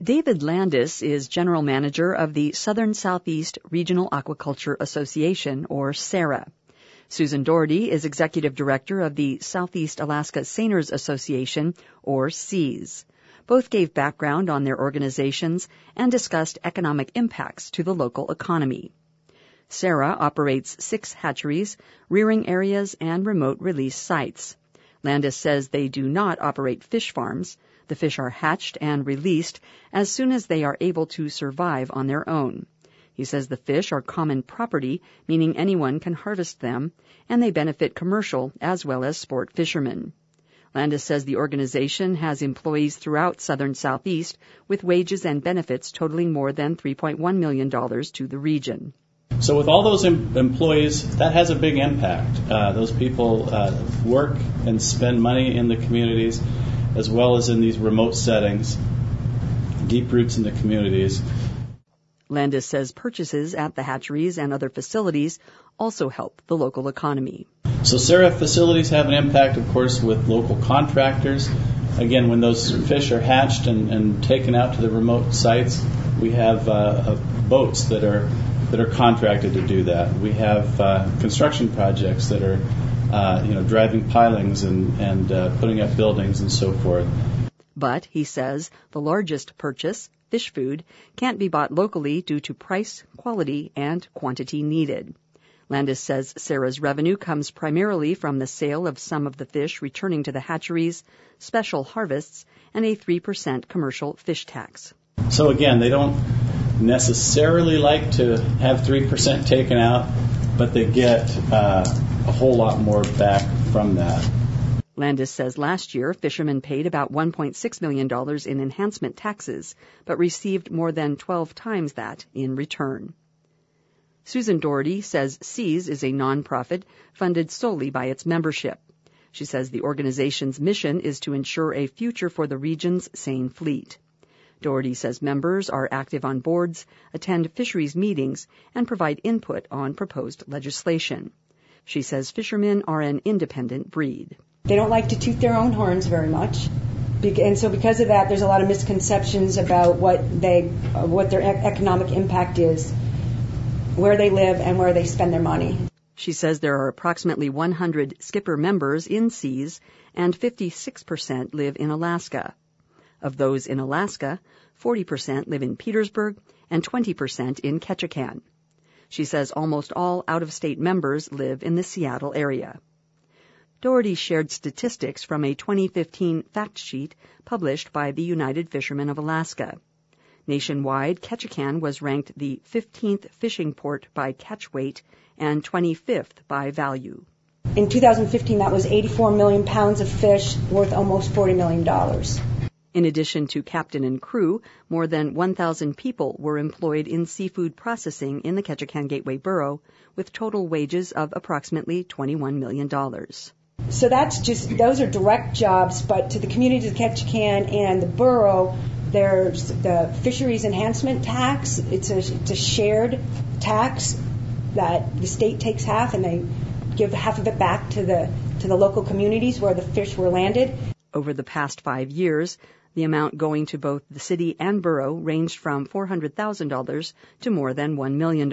David Landis is general manager of the Southern Southeast Regional Aquaculture Association, or SARA. Susan Doherty is executive director of the Southeast Alaska Seiners Association, or SEAS. Both gave background on their organizations and discussed economic impacts to the local economy. SARA operates 6 hatcheries, rearing areas, and remote release sites. Landis says they do not operate fish farms. The fish are hatched and released as soon as they are able to survive on their own. He says the fish are common property, meaning anyone can harvest them, and they benefit commercial as well as sport fishermen. Landis says the organization has employees throughout southern Southeast with wages and benefits totaling more than $3.1 million to the region. So with all those employees, that has a big impact. Those people work and spend money in the communities as well as in these remote settings, deep roots in the communities. Landis says purchases at the hatcheries and other facilities also help the local economy. So SARA facilities have an impact, of course, with local contractors. Again, when those fish are hatched and taken out to the remote sites, we have boats that are contracted to do that. We have construction projects that are driving pilings and putting up buildings and so forth. But, he says, the largest purchase, fish food, can't be bought locally due to price, quality, and quantity needed. Landis says SARA's revenue comes primarily from the sale of some of the fish returning to the hatcheries, special harvests, and a 3% commercial fish tax. So again, they don't necessarily like to have 3% taken out, but they get a whole lot more back from that. Landis says last year fishermen paid about $1.6 million in enhancement taxes, but received more than 12 times that in return. Susan Doherty says SEAS is a nonprofit funded solely by its membership. She says the organization's mission is to ensure a future for the region's seine fleet. Doherty says members are active on boards, attend fisheries meetings, and provide input on proposed legislation. She says fishermen are an independent breed. They don't like to toot their own horns very much. And so because of that, there's a lot of misconceptions about what their economic impact is, where they live, and where they spend their money. She says there are approximately 100 skipper members in SEAS, and 56% live in Alaska. Of those in Alaska, 40% live in Petersburg and 20% in Ketchikan. She says almost all out-of-state members live in the Seattle area. Doherty shared statistics from a 2015 fact sheet published by the United Fishermen of Alaska. Nationwide, Ketchikan was ranked the 15th fishing port by catch weight and 25th by value. In 2015, that was 84 million pounds of fish worth almost $40 million. In addition to captain and crew, more than 1,000 people were employed in seafood processing in the Ketchikan Gateway Borough, with total wages of approximately $21 million. So those are direct jobs, but to the communities of Ketchikan and the borough, there's the fisheries enhancement tax. It's a shared tax that the state takes half, and they give half of it back to the local communities where the fish were landed. Over the past 5 years, the amount going to both the city and borough ranged from $400,000 to more than $1 million.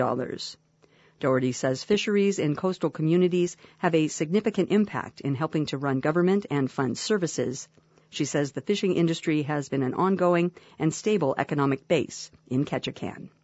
Doherty says fisheries in coastal communities have a significant impact in helping to run government and fund services. She says the fishing industry has been an ongoing and stable economic base in Ketchikan.